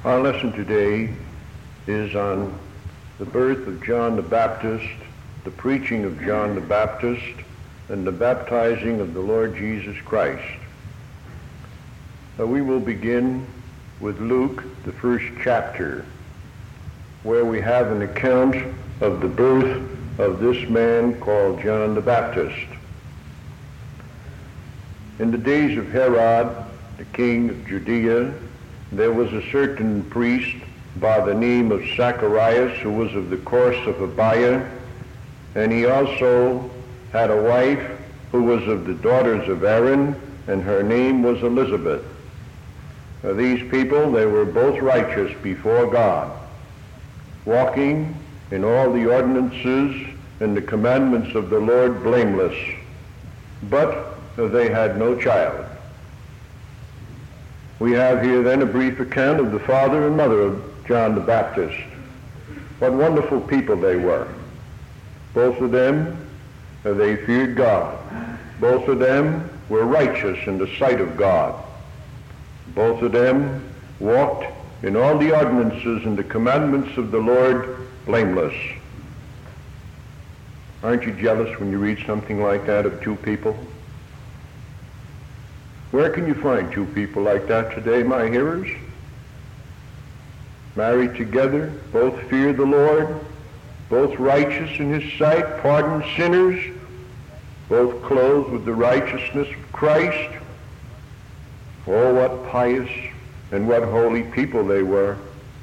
Our lesson today is on the birth of John the Baptist, the preaching of John the Baptist, and the baptizing of the Lord Jesus Christ. We will begin with Luke, the first chapter, where we have an account of the birth of this man called John the Baptist. In the days of Herod, the king of Judea, there was a certain priest by the name of Zacharias who was of the course of Abiah, and he also had a wife who was of the daughters of Aaron, and her name was Elizabeth. These people, they were both righteous before God, walking in all the ordinances and the commandments of the Lord blameless, but they had no child. We have here then a brief account of the father and mother of John the Baptist. What wonderful people they were. Both of them, they feared God. Both of them were righteous in the sight of God. Both of them walked in all the ordinances and the commandments of the Lord blameless. Aren't you jealous when you read something like that of two people? Where can you find two people like that today, my hearers? Married together, both fear the Lord, both righteous in his sight, pardon sinners, both clothed with the righteousness of Christ. Oh, what pious and what holy people they were.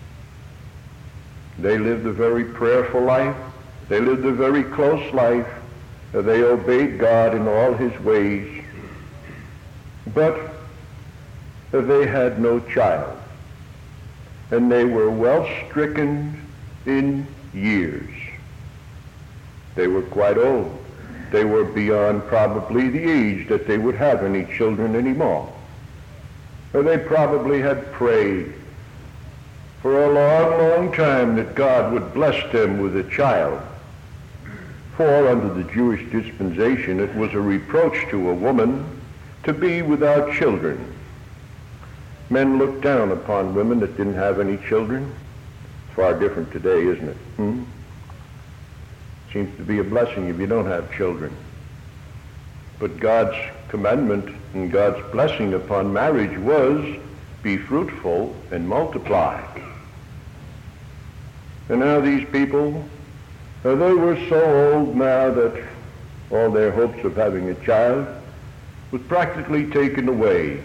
They lived a very prayerful life. They lived a very close life. They obeyed God in all his ways. But they had no child, and they were well stricken in years. They were quite old. They were beyond probably the age that they would have any children anymore. They probably had prayed for a long, long time that God would bless them with a child. For under the Jewish dispensation, it was a reproach to a woman to be without children. Men looked down upon women that didn't have any children. It's far different today, isn't it? Seems to be a blessing if you don't have children. But God's commandment and God's blessing upon marriage was, be fruitful and multiply. And now these people, they were so old now that all their hopes of having a child was practically taken away.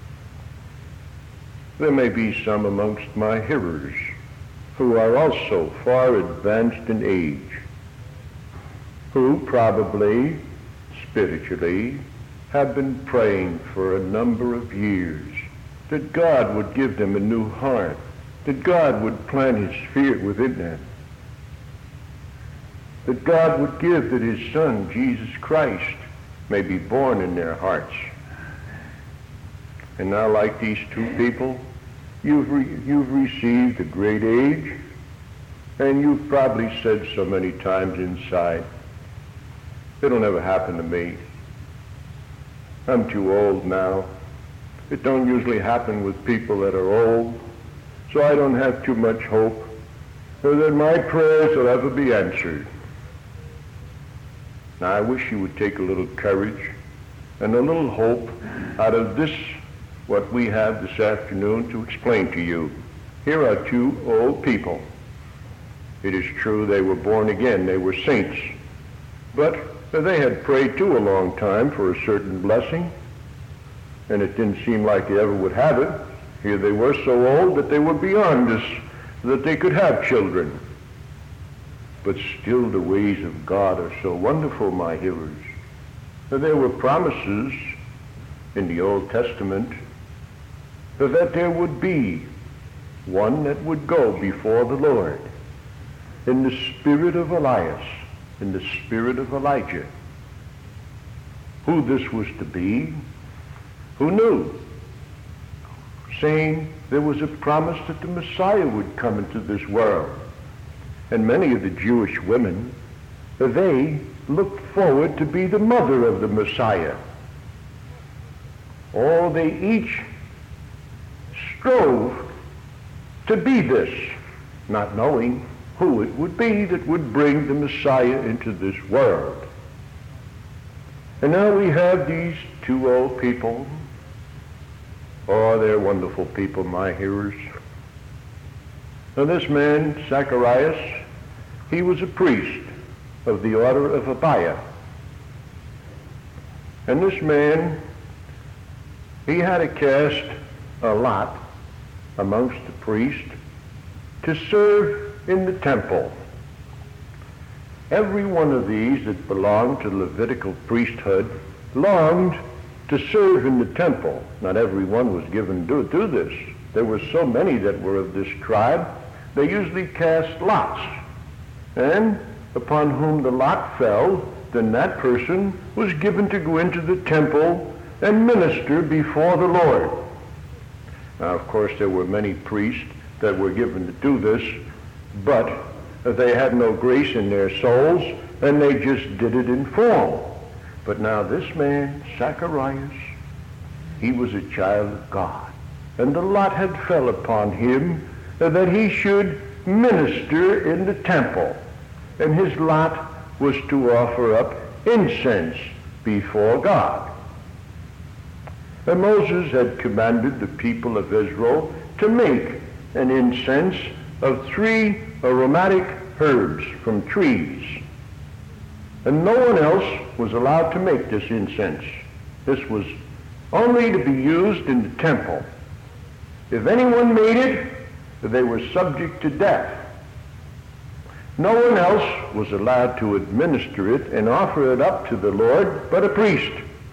There may be some amongst my hearers who are also far advanced in age, who probably, spiritually, have been praying for a number of years that God would give them a new heart, that God would plant his fear within them, that God would give that his Son, Jesus Christ, may be born in their hearts. And now, like these two people, you've received a great age, and you've probably said so many times inside, it'll never happen to me. I'm too old now. It don't usually happen with people that are old, so I don't have too much hope that my prayers will ever be answered. Now, I wish you would take a little courage and a little hope out of this, what we have this afternoon to explain to you. Here are two old people. It is true they were born again, they were saints, but they had prayed too a long time for a certain blessing, and it didn't seem like they ever would have it. Here they were so old that they were beyond this, that they could have children. But still the ways of God are so wonderful, my hearers. There were promises in the Old Testament that there would be one that would go before the Lord in the spirit of Elias, in the spirit of Elijah. Who this was to be, who knew? Saying there was a promise that the Messiah would come into this world. And many of the Jewish women, they looked forward to be the mother of the Messiah. Oh, they each strove to be this, not knowing who it would be that would bring the Messiah into this world. And now we have these two old people. Oh, they're wonderful people, my hearers. Now this man, Zacharias, he was a priest of the order of Abiah. And this man, he had to cast a lot amongst the priests to serve in the temple. Every one of these that belonged to the Levitical priesthood longed to serve in the temple. Not every one was given to do this. There were so many that were of this tribe, they usually cast lots. And upon whom the lot fell, then that person was given to go into the temple and minister before the Lord. Now, of course, there were many priests that were given to do this, but they had no grace in their souls, and they just did it in form. But now this man, Zacharias, he was a child of God, and the lot had fell upon him that he should minister in the temple, and his lot was to offer up incense before God. And Moses had commanded the people of Israel to make an incense of 3 aromatic herbs from trees. And no one else was allowed to make this incense. This was only to be used in the temple. If anyone made it, they were subject to death. No one else was allowed to administer it and offer it up to the Lord but a priest.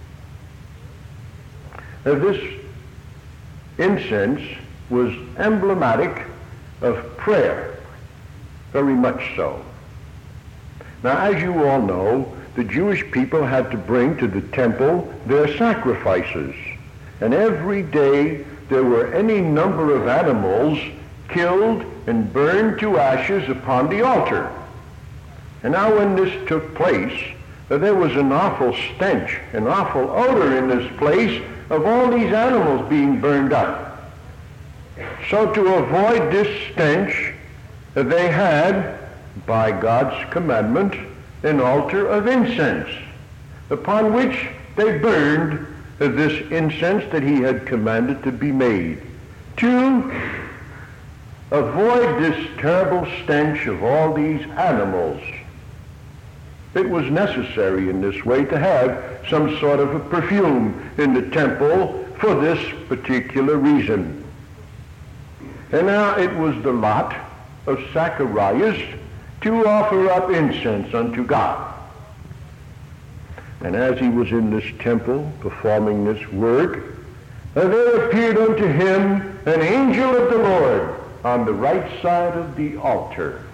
Now, this incense was emblematic of prayer, very much so. Now, as you all know, the Jewish people had to bring to the temple their sacrifices, and every day there were any number of animals killed and burned to ashes upon the altar. And now when this took place, there was an awful stench, an awful odor in this place of all these animals being burned up. So to avoid this stench, they had, by God's commandment, an altar of incense, upon which they burned this incense that he had commanded to be made, to avoid this terrible stench of all these animals. It was necessary in this way to have some sort of a perfume in the temple for this particular reason. And now it was the lot of Zacharias to offer up incense unto God. And as he was in this temple performing this work, there appeared unto him an angel of the Lord on the right side of the altar.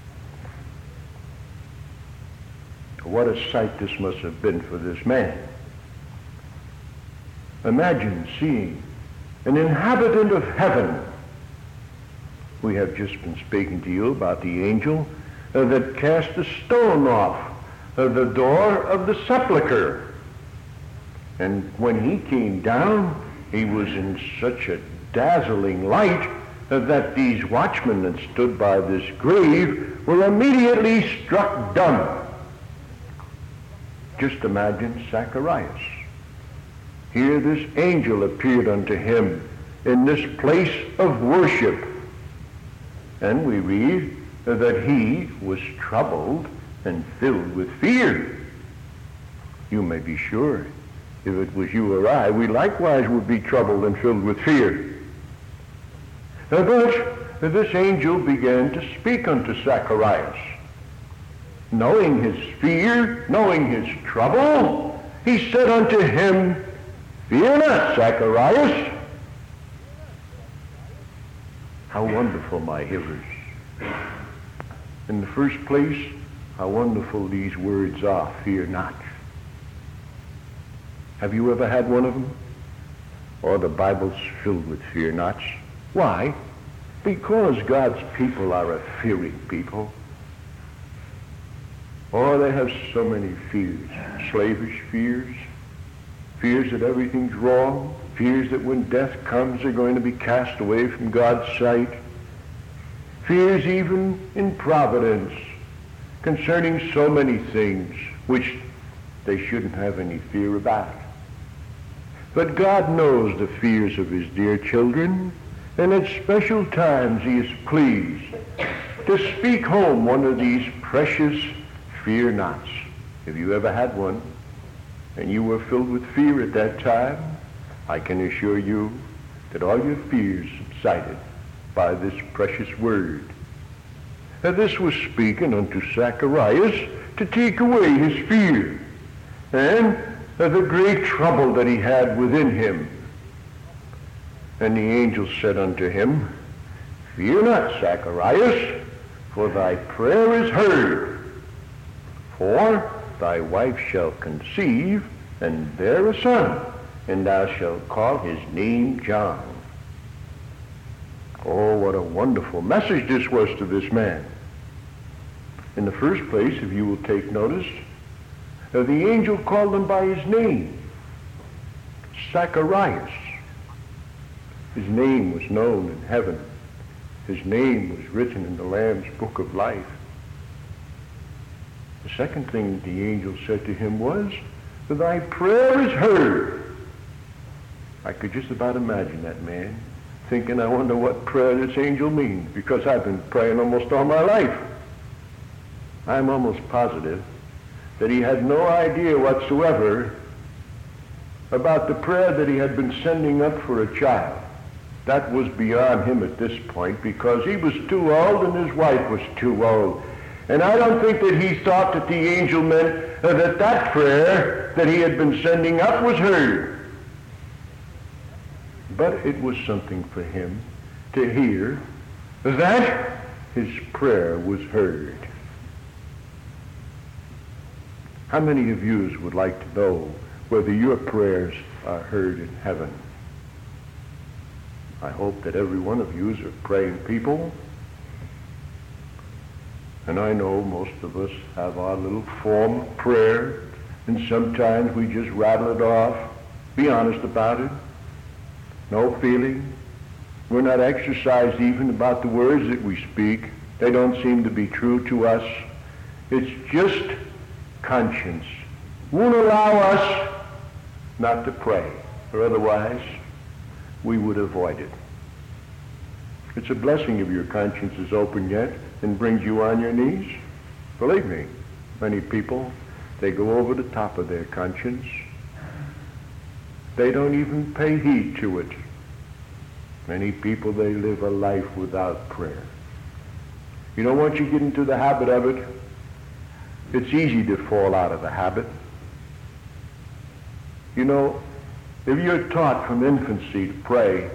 What a sight this must have been for this man. Imagine seeing an inhabitant of heaven. We have just been speaking to you about the angel that cast a stone off the door of the sepulcher. And when he came down, he was in such a dazzling light that these watchmen that stood by this grave were immediately struck dumb. Just imagine Zacharias. Here this angel appeared unto him in this place of worship. And we read that he was troubled and filled with fear. You may be sure, if it was you or I, we likewise would be troubled and filled with fear. But this angel began to speak unto Zacharias. Knowing his fear, knowing his trouble, he said unto him, "Fear not, Zacharias." How wonderful, my hearers. In the first place, how wonderful these words are, fear not. Have you ever had one of them? Oh, the Bible's filled with fear nots. Why? Because God's people are a fearing people. Oh, they have so many fears. Slavish fears. Fears that everything's wrong. Fears that when death comes they're going to be cast away from God's sight. fears even in providence concerning so many things which they shouldn't have any fear about. But God knows the fears of his dear children, and at special times he is pleased to speak home one of these precious fear nots. If you ever had one and you were filled with fear at that time, I can assure you that all your fears subsided by this precious word. And this was speaking unto Zacharias to take away his fear and the great trouble that he had within him. And the angel said unto him, Fear not, Zacharias, for thy prayer is heard. For thy wife shall conceive and bear a son, and thou shalt call his name John. Oh, what a wonderful message this was to this man. In the first place, if you will take notice, the angel called him by his name, Zacharias. His name was known in heaven. His name was written in the Lamb's book of life. The second thing the angel said to him was, Thy prayer is heard. I could just about imagine that man thinking, I wonder what prayer this angel means, because I've been praying almost all my life. I'm almost positive that he had no idea whatsoever about the prayer that he had been sending up for a child. That was beyond him at this point, because he was too old and his wife was too old. And I don't think that he thought that the angel meant that prayer that he had been sending up was heard. But it was something for him to hear that his prayer was heard. How many of you would like to know whether your prayers are heard in heaven? I hope that every one of you are praying people. And I know most of us have our little form of prayer, and sometimes we just rattle it off. Be honest about it. No feeling. We're not exercised even about the words that we speak. They don't seem to be true to us. It's just conscience won't allow us not to pray, or otherwise we would avoid it. It's a blessing if your conscience is open yet and brings you on your knees. Believe me, many people, they go over the top of their conscience. They don't even pay heed to it. Many people, they live a life without prayer. You know, once you get into the habit of it, it's easy to fall out of the habit. You know, if you're taught from infancy to pray,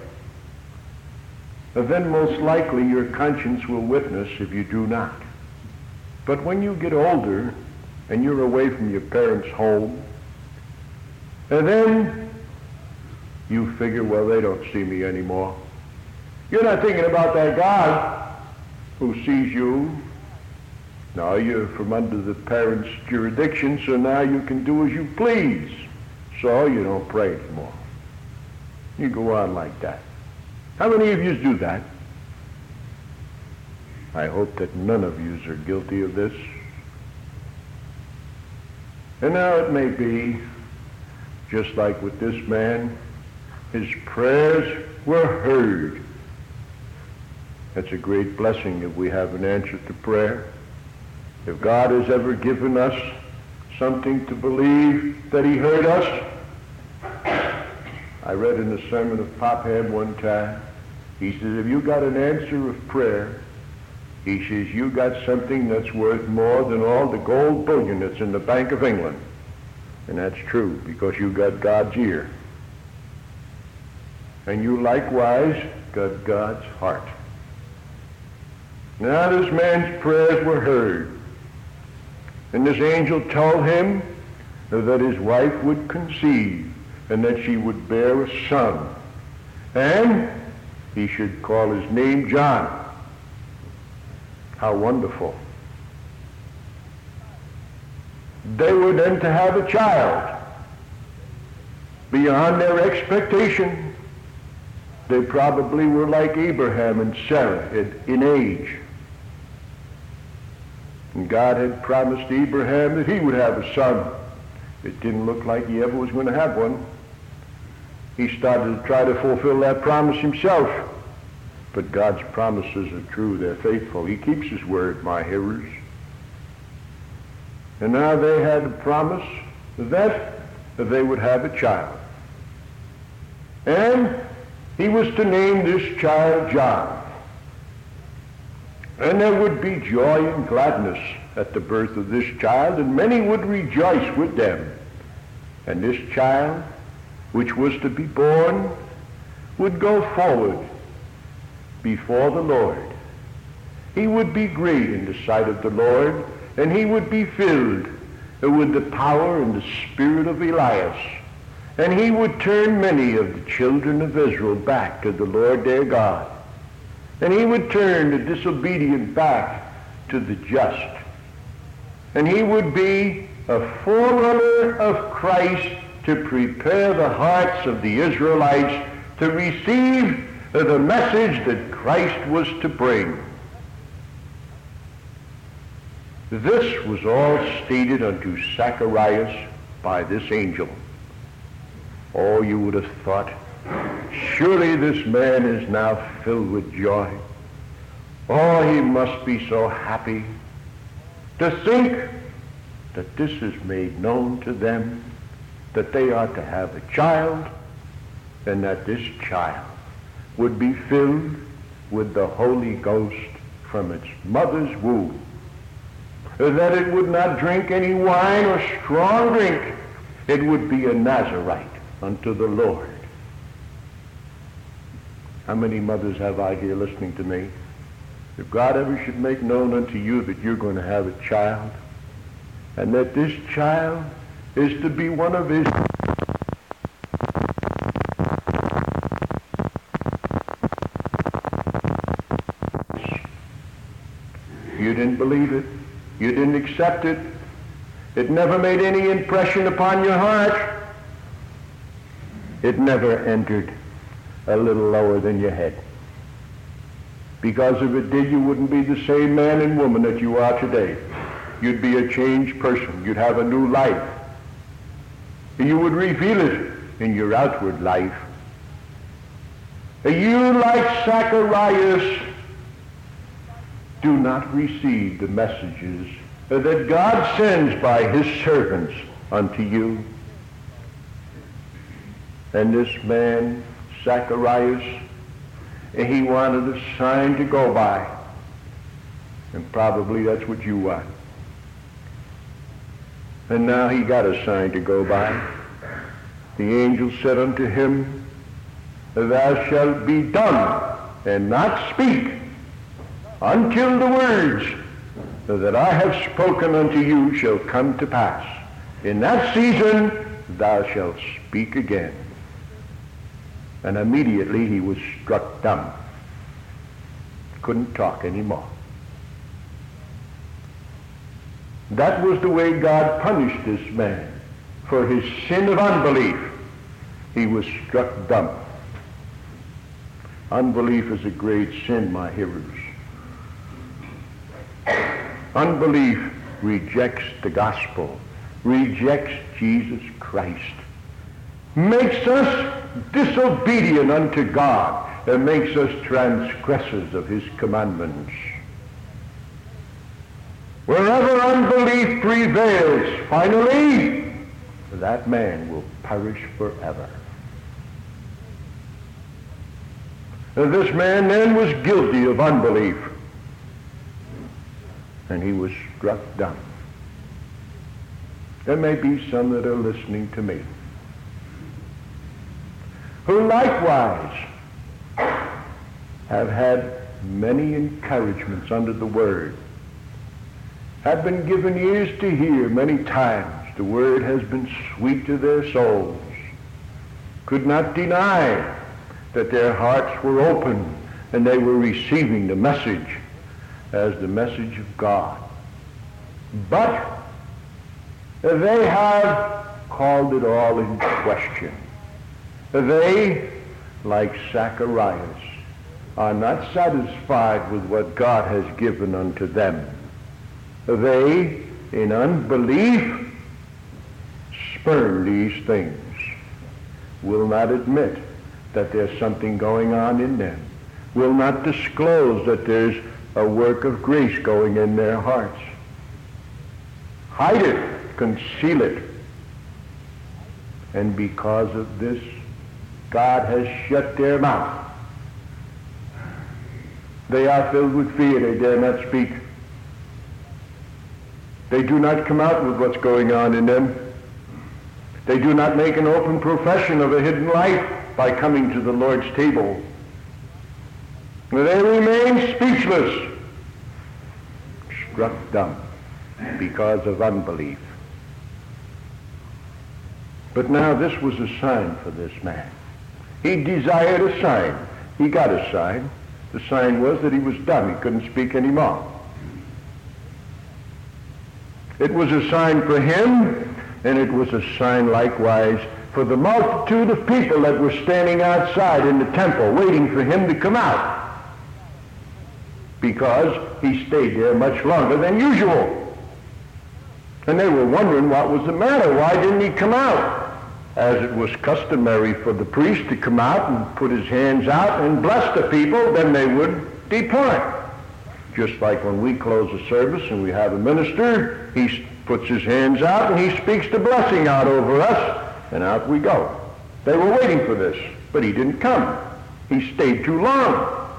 then most likely your conscience will witness if you do not. But when you get older and you're away from your parents' home, and then you figure, well, they don't see me anymore. You're not thinking about that God who sees you. Now you're from under the parents' jurisdiction, so now you can do as you please. So you don't pray anymore. You go on like that. How many of you do that? I hope that none of you are guilty of this. And now it may be, just like with this man, his prayers were heard. That's a great blessing if we have an answer to prayer. If God has ever given us something to believe that he heard us. I read in the sermon of Pophead one time, he says, if you got an answer of prayer, he says, you got something that's worth more than all the gold bullion that's in the Bank of England. And that's true, because you got God's ear. And you likewise got God's heart. Now this man's prayers were heard. And this angel told him that his wife would conceive and that she would bear a son. And he should call his name John. How wonderful. They were then to have a child beyond their expectation. They probably were like Abraham and Sarah in age. And God had promised Abraham that he would have a son. It didn't look like he ever was going to have one. He started to try to fulfill that promise himself. But God's promises are true. They're faithful. He keeps his word, my hearers. And now they had a promise that they would have a child. And he was to name this child John. And there would be joy and gladness at the birth of this child, and many would rejoice with them. And this child, which was to be born, would go forward before the Lord. He would be great in the sight of the Lord, and he would be filled with the power and the spirit of Elias. And he would turn many of the children of Israel back to the Lord their God. And he would turn the disobedient back to the just. And he would be a forerunner of Christ to prepare the hearts of the Israelites to receive the message that Christ was to bring. This was all stated unto Zacharias by this angel. Oh, you would have thought, surely this man is now filled with joy. Oh, he must be so happy to think that this is made known to them, that they are to have a child, and that this child would be filled with the Holy Ghost from its mother's womb, that it would not drink any wine or strong drink. It would be a Nazarite unto the Lord. How many mothers have I here listening to me? If God ever should make known unto you that you're going to have a child, and that this child is to be one of his, you didn't believe it, you didn't accept it, it never made any impression upon your heart, it never entered a little lower than your head. Because if it did, you wouldn't be the same man and woman that you are today. You'd be a changed person. You'd have a new life. You would reveal it in your outward life. You, like Zacharias, do not receive the messages that God sends by his servants unto you. And this man, Zacharias, he wanted a sign to go by. And probably that's what you want. And now he got a sign to go by. The angel said unto him, thou shalt be dumb and not speak until the words that I have spoken unto you shall come to pass. In that season thou shalt speak again. And immediately he was struck dumb. Couldn't talk anymore. That was the way God punished this man for his sin of unbelief. He was struck dumb. Unbelief is a great sin, my hearers. Unbelief rejects the gospel, rejects Jesus Christ, makes us disobedient unto God, and makes us transgressors of his commandments. Wherever unbelief prevails, finally, that man will perish forever. This man then was guilty of unbelief, and he was struck dumb. There may be some that are listening to me who likewise have had many encouragements under the Word, have been given ears to hear many times. The Word has been sweet to their souls, could not deny that their hearts were open and they were receiving the message as the message of God. But they have called it all in question. They like Zacharias, are not satisfied with what God has given unto them. They, in unbelief, spurn these things, will not admit that there's something going on in them, will not disclose that there's a work of grace going in their hearts. Hide it, conceal it. And because of this, God has shut their mouth. They are filled with fear. They dare not speak. They do not come out with what's going on in them. They do not make an open profession of a hidden life by coming to the Lord's table. They remain speechless, struck dumb because of unbelief. But now this was a sign for this man. He desired a sign. He got a sign. The sign was that he was dumb. He couldn't speak anymore. It was a sign for him, and it was a sign likewise for the multitude of people that were standing outside in the temple waiting for him to come out, because he stayed there much longer than usual. And they were wondering what was the matter. Why didn't he come out? As it was customary for the priest to come out and put his hands out and bless the people, then they would depart. Just like when we close a service and we have a minister, he puts his hands out and he speaks the blessing out over us, and out we go. They were waiting for this, but he didn't come. He stayed too long.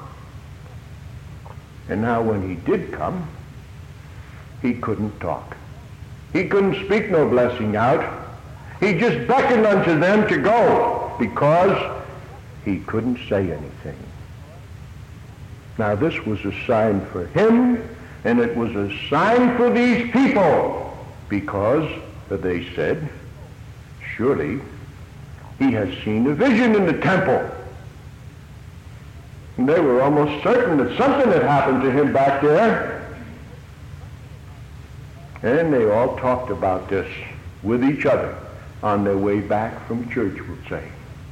And now when he did come, he couldn't talk. He couldn't speak no blessing out. He just beckoned unto them to go because he couldn't say anything. Now this was a sign for him, and it was a sign for these people, because they said, surely he has seen a vision in the temple. And they were almost certain that something had happened to him back there. And they all talked about this with each other on their way back from church, we'll say.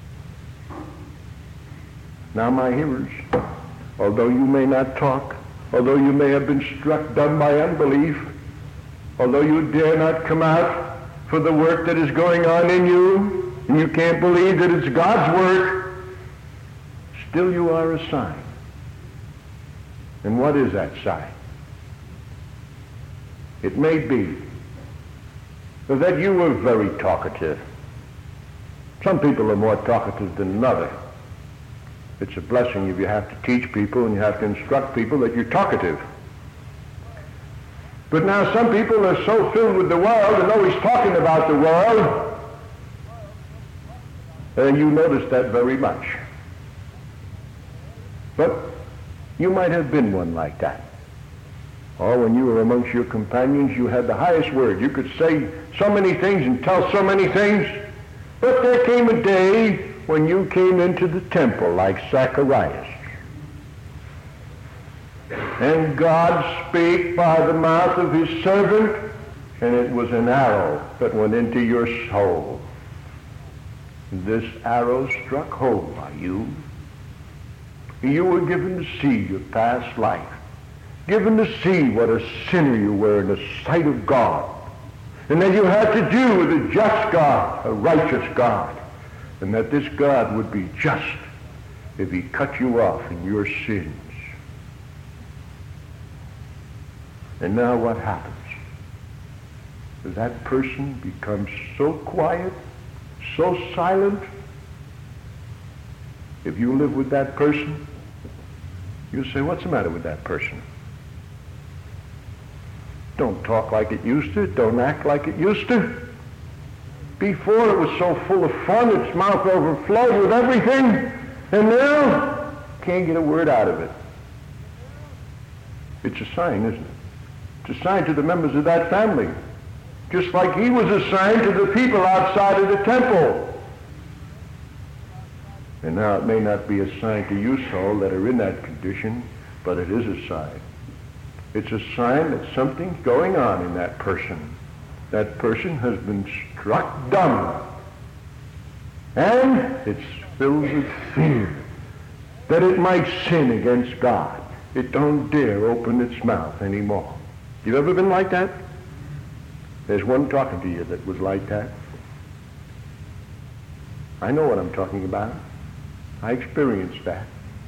Now, my hearers, although you may not talk, although you may have been struck dumb by unbelief, although you dare not come out for the work that is going on in you, and you can't believe that it's God's work, still you are a sign. And what is that sign? It may be that you were very talkative. Some people are more talkative than another. It's a blessing if you have to teach people and you have to instruct people that you're talkative. But now some people are so filled with the world and always talking about the world, and you notice that very much. But you might have been one like that. Or when you were amongst your companions, you had the highest word. You could say so many things and tell so many things. But there came a day when you came into the temple like Zacharias. And God spake by the mouth of his servant, and it was an arrow that went into your soul. This arrow struck home by you. You were given to see your past life, given to see what a sinner you were in the sight of God, and that you had to do with a just God, a righteous God, and that this God would be just if he cut you off in your sins. And now what happens? That person becomes so quiet, so silent. If you live with that person, you say, what's the matter with that person? Don't talk like it used to. Don't act like it used to. Before it was so full of fun, its mouth overflowed with everything, and now can't get a word out of it. It's a sign, isn't it? It's a sign to the members of that family, just like he was a sign to the people outside of the temple. And now it may not be a sign to you, soul, that are in that condition, but it is a sign. It's a sign that something's going on in that person. That person has been struck dumb. And it's filled with fear that it might sin against God. It don't dare open its mouth anymore. You ever been like that? There's one talking to you that was like that. I know what I'm talking about. I experienced that.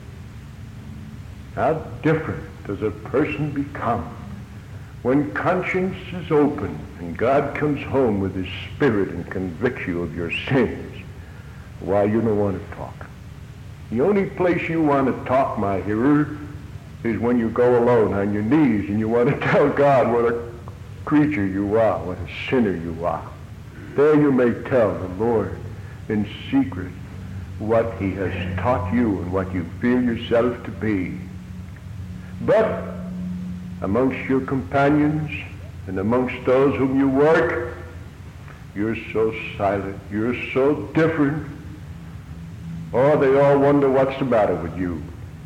How different does a person become when conscience is open and God comes home with his Spirit and convicts you of your sins? Why, you don't want to talk. The only place you want to talk, my hearer, is when you go alone on your knees and you want to tell God what a creature you are, what a sinner you are. There you may tell the Lord in secret what he has taught you and what you feel yourself to be. But amongst your companions and amongst those whom you work, you're so silent, you're so different. Oh, they all wonder what's the matter with you.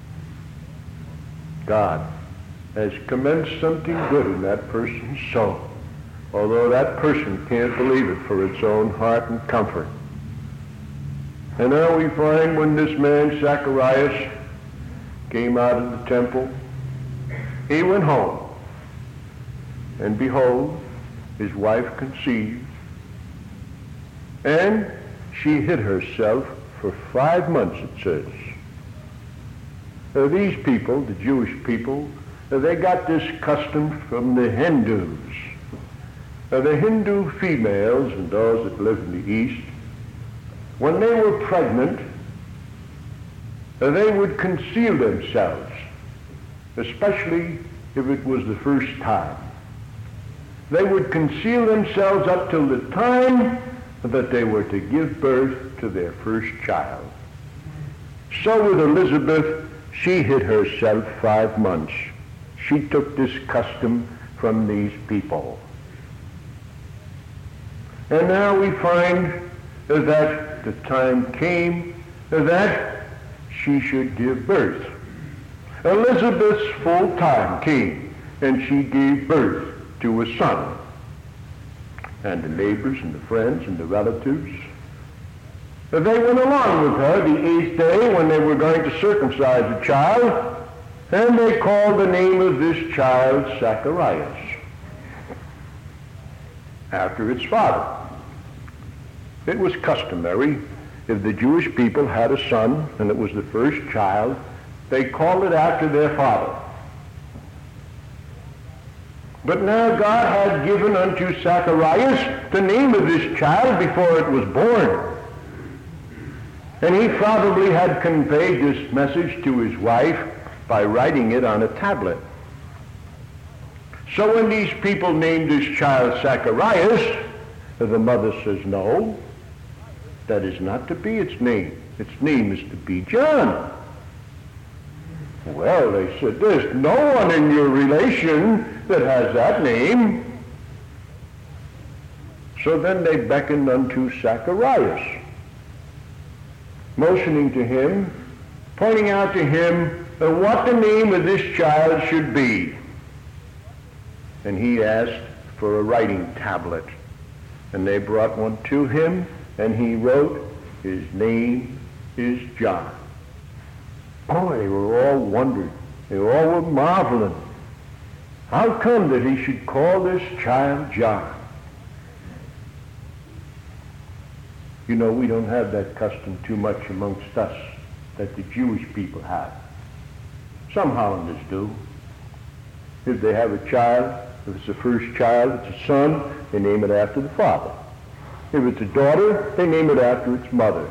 God has commenced something good in that person's soul, although that person can't believe it for its own heart and comfort. And now we find when this man Zacharias came out of the temple, he went home, and behold, his wife conceived, and she hid herself for 5 months, it says. These people, the Jewish people, they got this custom from the Hindus. The Hindu females and those that live in the East, when they were pregnant, they would conceal themselves, especially if it was the first time. They would conceal themselves up till the time that they were to give birth to their first child. So with Elizabeth, she hid herself 5 months. She took this custom from these people. And now we find that the time came that she should give birth. Elizabeth's full time came, and she gave birth to a son. And the neighbors and the friends and the relatives, they went along with her the 8th day when they were going to circumcise the child, and they called the name of this child Zacharias, after its father. It was customary, if the Jewish people had a son and it was the first child, they called it after their father. But now God had given unto Zacharias the name of this child before it was born. And he probably had conveyed this message to his wife by writing it on a tablet. So when these people named this child Zacharias, the mother says, no, that is not to be its name. Its name is to be John. Well, they said, there's no one in your relation that has that name. So then they beckoned unto Zacharias, motioning to him, pointing out to him what the name of this child should be. And he asked for a writing tablet. And they brought one to him, and he wrote, his name is John. Oh, they were all wondering. They all were marveling. How come that he should call this child John? You know, we don't have that custom too much amongst us that the Jewish people have. Some Hollanders do. If they have a child, if it's the first child, it's a son, they name it after the father. If it's a daughter, they name it after its mother.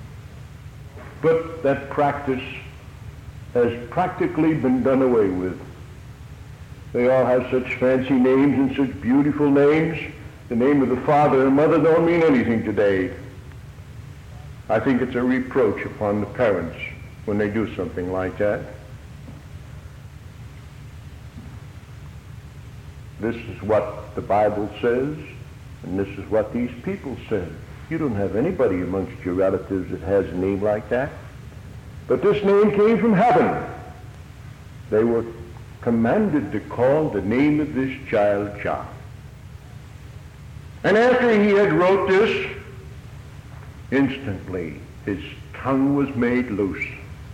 But that practice has practically been done away with. They all have such fancy names and such beautiful names. The name of the father and mother don't mean anything today. I think it's a reproach upon the parents when they do something like that. This is what the Bible says, and this is what these people said. You don't have anybody amongst your relatives that has a name like that. But this name came from heaven. They were commanded to call the name of this child John. And after he had wrote this, instantly his tongue was made loose.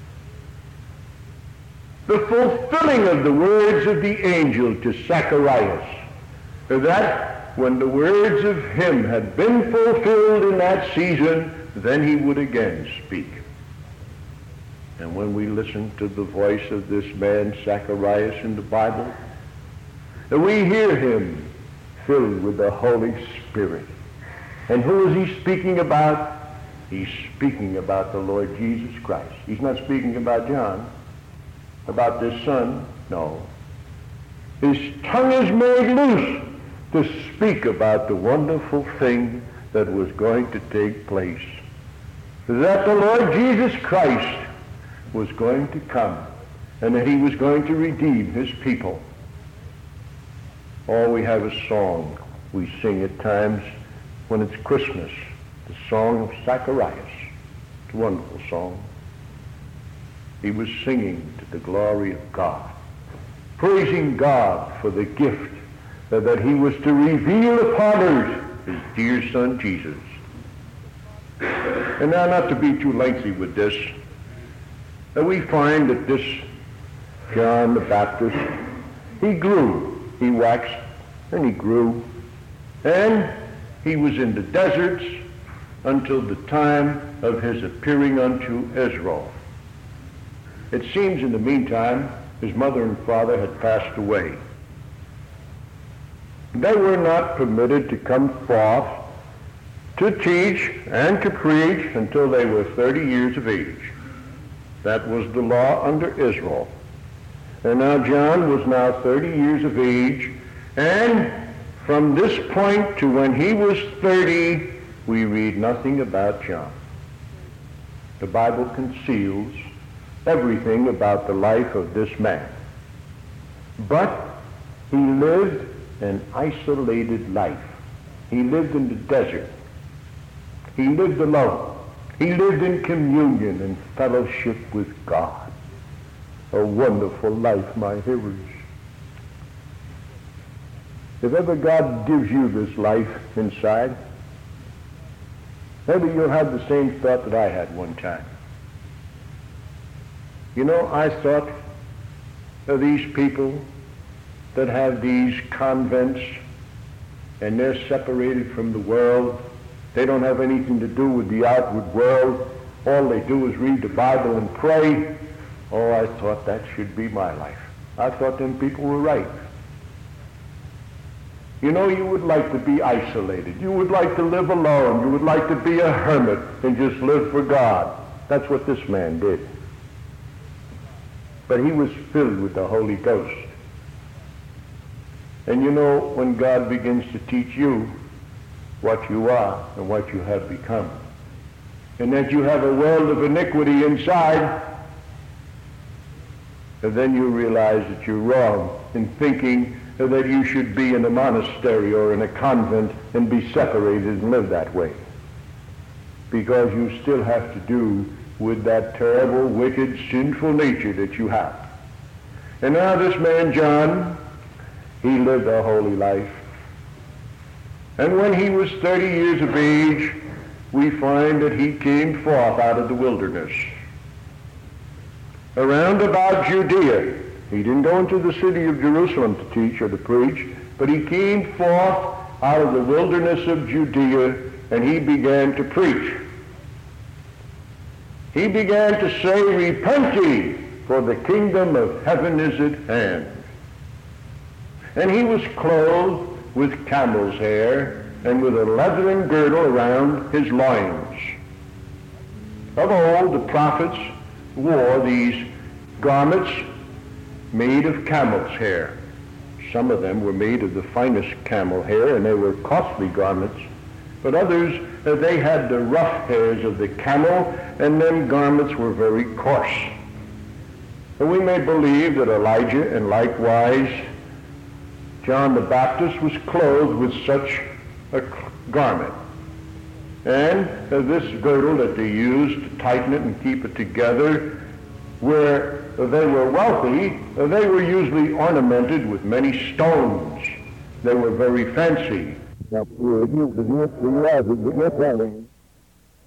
The fulfilling of the words of the angel to Zacharias, that when the words of him had been fulfilled in that season, then he would again speak. And when we listen to the voice of this man Zacharias in the Bible, we hear him filled with the Holy Spirit. And who is he speaking about? He's speaking about the Lord Jesus Christ. He's not speaking about John, about this son. No. His tongue is made loose to speak about the wonderful thing that was going to take place. That the Lord Jesus Christ was going to come and that he was going to redeem his people. Oh, we have a song we sing at times when it's Christmas, the song of Zacharias. It's a wonderful song. He was singing to the glory of God, praising God for the gift that he was to reveal upon earth his dear son Jesus. And now, not to be too lengthy with this, we find that this John the Baptist, he grew. He waxed and he grew, and he was in the deserts until the time of his appearing unto Israel. It seems in the meantime his mother and father had passed away. They were not permitted to come forth to teach and to preach until they were 30 years of age. That was the law under Israel. And now John was now 30 years of age, and from this point to when he was 30, we read nothing about John. The Bible conceals everything about the life of this man. But he lived an isolated life. He lived in the desert. He lived alone. He lived in communion and fellowship with God. A wonderful life, my hearers. If ever God gives you this life inside, maybe you'll have the same thought that I had one time. You know, I thought of these people that have these convents and they're separated from the world. They don't have anything to do with the outward world. All they do is read the Bible and pray. Oh, I thought that should be my life. I thought them people were right. You know, you would like to be isolated. You would like to live alone. You would like to be a hermit and just live for God. That's what this man did. But he was filled with the Holy Ghost. And you know, when God begins to teach you what you are and what you have become, and that you have a world of iniquity inside, and then you realize that you're wrong in thinking that you should be in a monastery or in a convent and be separated and live that way. Because you still have to do with that terrible, wicked, sinful nature that you have. And now this man John, he lived a holy life. And when he was 30 years of age, we find that he came forth out of the wilderness. Around about Judea. He didn't go into the city of Jerusalem to teach or to preach, but he came forth out of the wilderness of Judea, and he began to preach. He began to say, "Repent ye, for the kingdom of heaven is at hand." And he was clothed with camel's hair and with a leathern girdle around his loins. Of old, the prophets wore these garments made of camel's hair. Some of them were made of the finest camel hair, and they were costly garments. But others, they had the rough hairs of the camel, and them garments were very coarse. And we may believe that Elijah and likewise John the Baptist was clothed with such a garment. And this girdle that they used to tighten it and keep it together, where they were wealthy, they were usually ornamented with many stones. They were very fancy.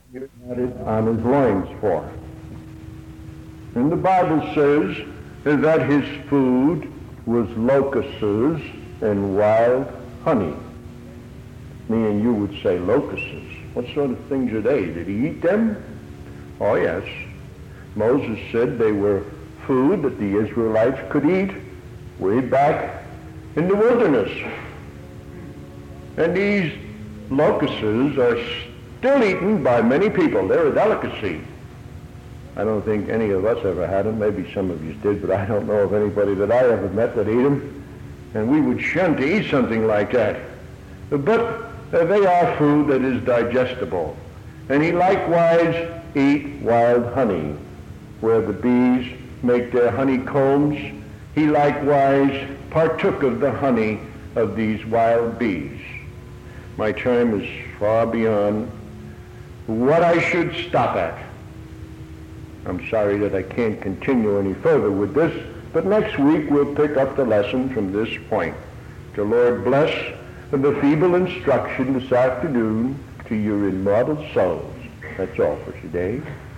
he had it on his loins for. And the Bible says that his food was locusts and wild honey. Me and you would say locusts. What sort of things are they? Did he eat them? Oh, yes. Moses said they were food that the Israelites could eat way back in the wilderness. And these locusts are still eaten by many people. They're a delicacy. I don't think any of us ever had them. Maybe some of you did, but I don't know of anybody that I ever met that ate them. And we would shun to eat something like that. But they are food that is digestible. And he likewise ate wild honey, where the bees make their honeycombs. He likewise partook of the honey of these wild bees. My time is far beyond what I should stop at. I'm sorry that I can't continue any further with this, but next week we'll pick up the lesson from this point. The Lord bless the feeble instruction this afternoon to your immortal souls. That's all for today.